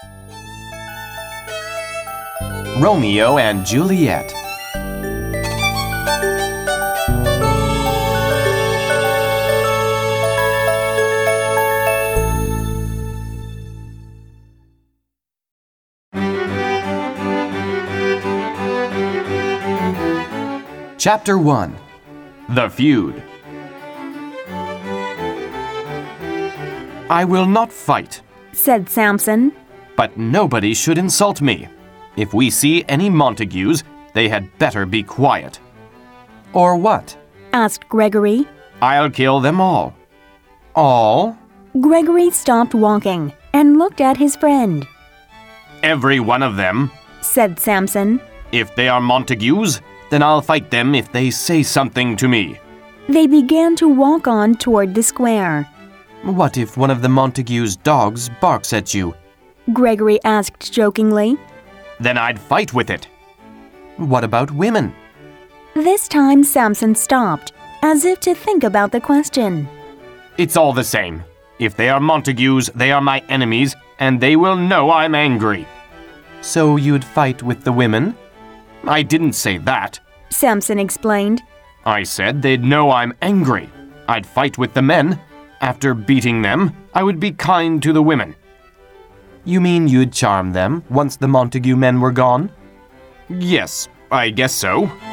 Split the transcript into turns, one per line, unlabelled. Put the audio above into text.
Romeo and Juliet. Chapter 1. The Feud. I will not fight,
said Samson.
but nobody should insult me. If we see any Montagues, they had better be quiet. Or what?
Asked Gregory.
I'll kill them all. All?
Gregory stopped walking and looked at his friend.
Every one of them.
Said Samson.
If they are Montagues, then I'll fight them if they say something to me.
They began to walk on toward the square.
What if one of the Montagues' dogs barks at you?
Gregory asked jokingly.
Then I'd fight with it. What about women?
This time Samson stopped, as if to think about the question.
It's all the same. If they are Montagues, they are my enemies, and they will know I'm angry. So you'd fight with the women? I didn't say that.
Samson explained.
I said they'd know I'm angry. I'd fight with the men. After beating them, I would be kind to the women. You mean you'd charm them once the Montague men were gone? Yes, I guess so.